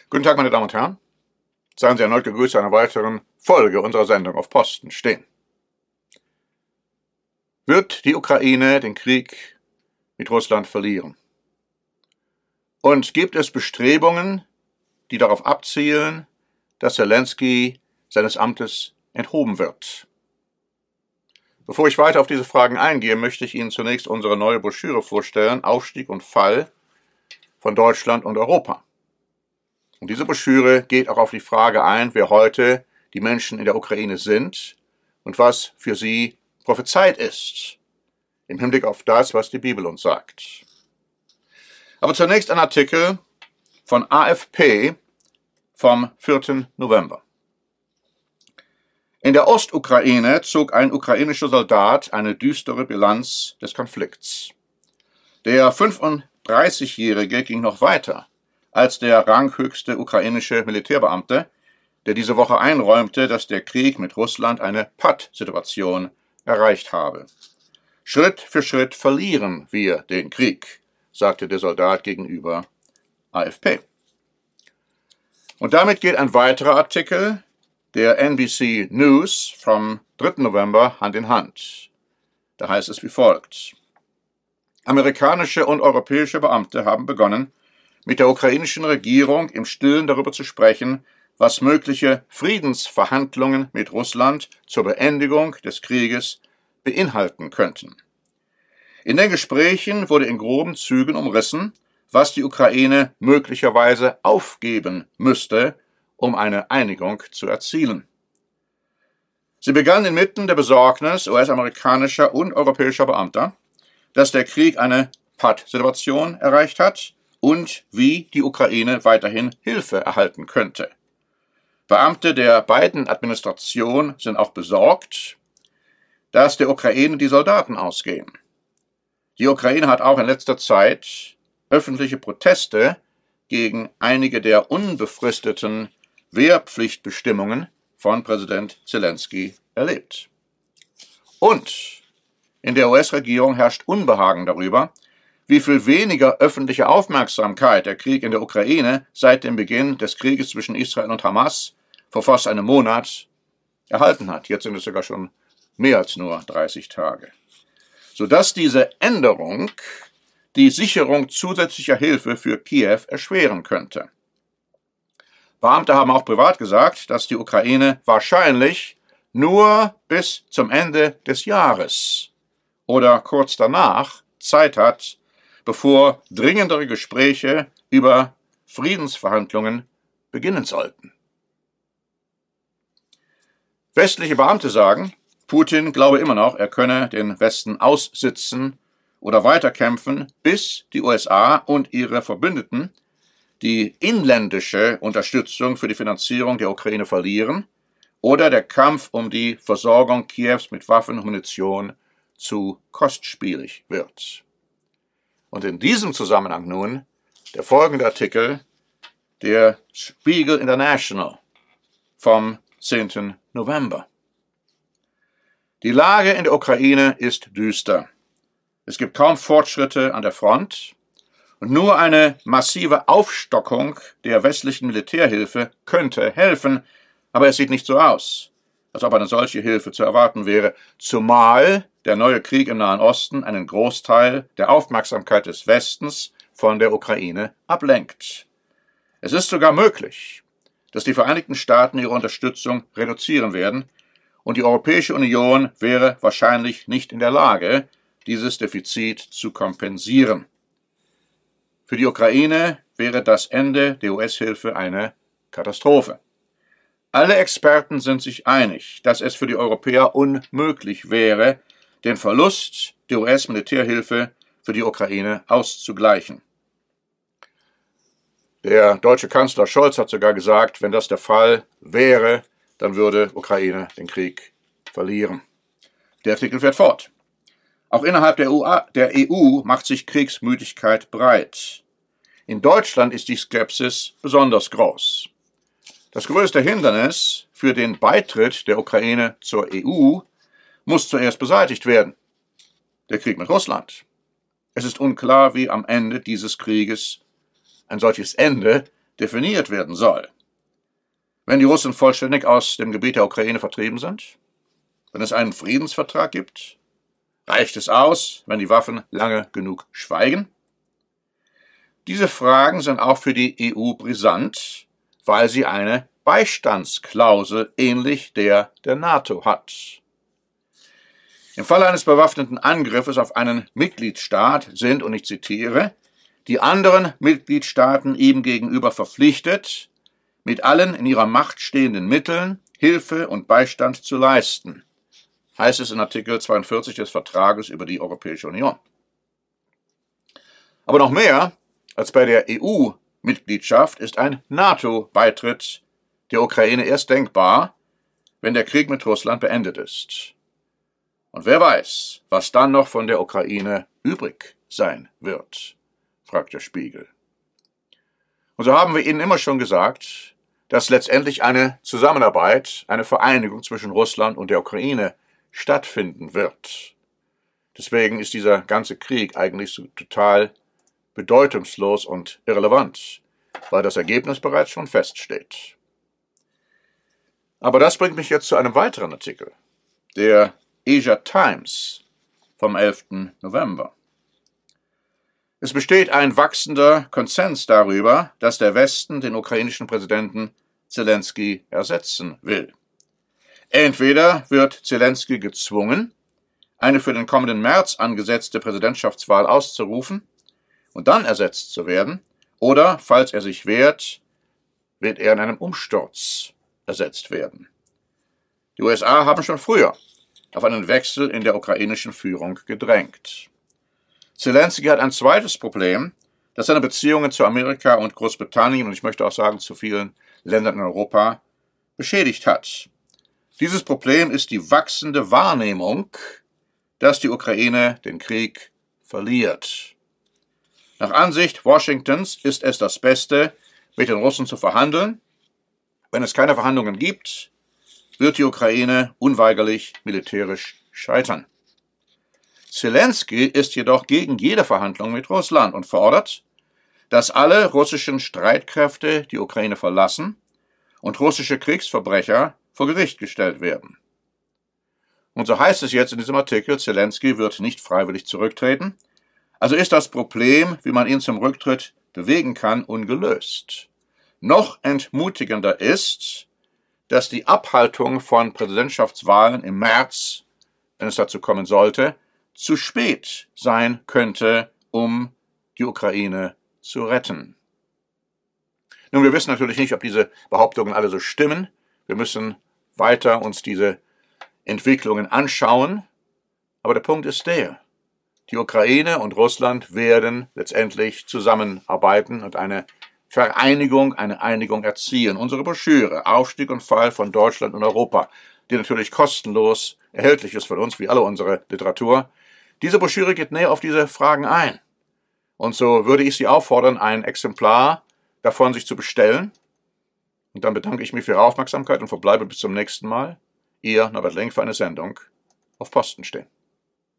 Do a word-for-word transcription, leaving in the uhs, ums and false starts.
Guten Tag, meine Damen und Herren. Seien Sie erneut gegrüßt zu einer weiteren Folge unserer Sendung Auf Posten stehen. Wird die Ukraine den Krieg mit Russland verlieren? Und gibt es Bestrebungen, die darauf abzielen, dass Zelensky seines Amtes enthoben wird? Bevor ich weiter auf diese Fragen eingehe, möchte ich Ihnen zunächst unsere neue Broschüre vorstellen, Aufstieg und Fall von Deutschland und Europa. Und diese Broschüre geht auch auf die Frage ein, wer heute die Menschen in der Ukraine sind und was für sie prophezeit ist, im Hinblick auf das, was die Bibel uns sagt. Aber zunächst ein Artikel von A F P vom vierten November. In der Ostukraine zog ein ukrainischer Soldat eine düstere Bilanz des Konflikts. Der fünfunddreißigjährige ging noch weiter als der ranghöchste ukrainische Militärbeamte, der diese Woche einräumte, dass der Krieg mit Russland eine Pattsituation erreicht habe. Schritt für Schritt verlieren wir den Krieg, sagte der Soldat gegenüber A F P. Und damit geht ein weiterer Artikel der N B C News vom dritten November Hand in Hand. Da heißt es wie folgt: Amerikanische und europäische Beamte haben begonnen, mit der ukrainischen Regierung im Stillen darüber zu sprechen, was mögliche Friedensverhandlungen mit Russland zur Beendigung des Krieges beinhalten könnten. In den Gesprächen wurde in groben Zügen umrissen, was die Ukraine möglicherweise aufgeben müsste, um eine Einigung zu erzielen. Sie begann inmitten der Besorgnis U S-amerikanischer und europäischer Beamter, dass der Krieg eine Pattsituation erreicht hat und wie die Ukraine weiterhin Hilfe erhalten könnte. Beamte der beiden Administrationen sind auch besorgt, dass der Ukraine die Soldaten ausgehen. Die Ukraine hat auch in letzter Zeit öffentliche Proteste gegen einige der unbefristeten Wehrpflichtbestimmungen von Präsident Zelensky erlebt. Und in der U S-Regierung herrscht Unbehagen darüber, wie viel weniger öffentliche Aufmerksamkeit der Krieg in der Ukraine seit dem Beginn des Krieges zwischen Israel und Hamas vor fast einem Monat erhalten hat. Jetzt sind es sogar schon mehr als nur dreißig Tage. Sodass diese Änderung die Sicherung zusätzlicher Hilfe für Kiew erschweren könnte. Beamte haben auch privat gesagt, dass die Ukraine wahrscheinlich nur bis zum Ende des Jahres oder kurz danach Zeit hat, bevor dringendere Gespräche über Friedensverhandlungen beginnen sollten. Westliche Beamte sagen, Putin glaube immer noch, er könne den Westen aussitzen oder weiterkämpfen, bis die U S A und ihre Verbündeten die inländische Unterstützung für die Finanzierung der Ukraine verlieren oder der Kampf um die Versorgung Kiews mit Waffen und Munition zu kostspielig wird. Und in diesem Zusammenhang nun der folgende Artikel der Spiegel International vom zehnten November. Die Lage in der Ukraine ist düster. Es gibt kaum Fortschritte an der Front und nur eine massive Aufstockung der westlichen Militärhilfe könnte helfen, aber es sieht nicht so aus, als ob eine solche Hilfe zu erwarten wäre, zumal der neue Krieg im Nahen Osten einen Großteil der Aufmerksamkeit des Westens von der Ukraine ablenkt. Es ist sogar möglich, dass die Vereinigten Staaten ihre Unterstützung reduzieren werden, und die Europäische Union wäre wahrscheinlich nicht in der Lage, dieses Defizit zu kompensieren. Für die Ukraine wäre das Ende der U S-Hilfe eine Katastrophe. Alle Experten sind sich einig, dass es für die Europäer unmöglich wäre, den Verlust der U S-Militärhilfe für die Ukraine auszugleichen. Der deutsche Kanzler Scholz hat sogar gesagt, wenn das der Fall wäre, dann würde Ukraine den Krieg verlieren. Der Artikel fährt fort. Auch innerhalb der E U macht sich Kriegsmüdigkeit breit. In Deutschland ist die Skepsis besonders groß. Das größte Hindernis für den Beitritt der Ukraine zur E U muss zuerst beseitigt werden: der Krieg mit Russland. Es ist unklar, wie am Ende dieses Krieges ein solches Ende definiert werden soll. Wenn die Russen vollständig aus dem Gebiet der Ukraine vertrieben sind? Wenn es einen Friedensvertrag gibt? Reicht es aus, wenn die Waffen lange genug schweigen? Diese Fragen sind auch für die E U brisant, weil sie eine Beistandsklausel ähnlich der der NATO hat. Im Falle eines bewaffneten Angriffes auf einen Mitgliedstaat sind, und ich zitiere, die anderen Mitgliedstaaten ihm gegenüber verpflichtet, mit allen in ihrer Macht stehenden Mitteln Hilfe und Beistand zu leisten, heißt es in Artikel zweiundvierzig des Vertrages über die Europäische Union. Aber noch mehr als bei der E U-Mitgliedschaft ist ein NATO-Beitritt der Ukraine erst denkbar, wenn der Krieg mit Russland beendet ist. Und wer weiß, was dann noch von der Ukraine übrig sein wird, fragt der Spiegel. Und so haben wir Ihnen immer schon gesagt, dass letztendlich eine Zusammenarbeit, eine Vereinigung zwischen Russland und der Ukraine stattfinden wird. Deswegen ist dieser ganze Krieg eigentlich so total bedeutungslos und irrelevant, weil das Ergebnis bereits schon feststeht. Aber das bringt mich jetzt zu einem weiteren Artikel, der Asia Times vom elften November. Es besteht ein wachsender Konsens darüber, dass der Westen den ukrainischen Präsidenten Zelensky ersetzen will. Entweder wird Zelensky gezwungen, eine für den kommenden März angesetzte Präsidentschaftswahl auszurufen und dann ersetzt zu werden, oder, falls er sich wehrt, wird er in einem Umsturz ersetzt werden. Die U S A haben schon früher auf einen Wechsel in der ukrainischen Führung gedrängt. Zelensky hat ein zweites Problem, das seine Beziehungen zu Amerika und Großbritannien und ich möchte auch sagen zu vielen Ländern in Europa beschädigt hat. Dieses Problem ist die wachsende Wahrnehmung, dass die Ukraine den Krieg verliert. Nach Ansicht Washingtons ist es das Beste, mit den Russen zu verhandeln. Wenn es keine Verhandlungen gibt, wird die Ukraine unweigerlich militärisch scheitern. Zelensky ist jedoch gegen jede Verhandlung mit Russland und fordert, dass alle russischen Streitkräfte die Ukraine verlassen und russische Kriegsverbrecher vor Gericht gestellt werden. Und so heißt es jetzt in diesem Artikel, Zelensky wird nicht freiwillig zurücktreten, also ist das Problem, wie man ihn zum Rücktritt bewegen kann, ungelöst. Noch entmutigender ist, dass die Abhaltung von Präsidentschaftswahlen im März, wenn es dazu kommen sollte, zu spät sein könnte, um die Ukraine zu retten. Nun, wir wissen natürlich nicht, ob diese Behauptungen alle so stimmen. Wir müssen weiter uns diese Entwicklungen anschauen. Aber der Punkt ist der: Die Ukraine und Russland werden letztendlich zusammenarbeiten und eine Vereinigung, eine Einigung erzielen. Unsere Broschüre Aufstieg und Fall von Deutschland und Europa, die natürlich kostenlos erhältlich ist von uns, wie alle unsere Literatur, diese Broschüre geht näher auf diese Fragen ein. Und so würde ich Sie auffordern, ein Exemplar davon sich zu bestellen. Und dann bedanke ich mich für Ihre Aufmerksamkeit und verbleibe bis zum nächsten Mal. Ihr Norbert Lenk für eine Sendung auf Posten stehen.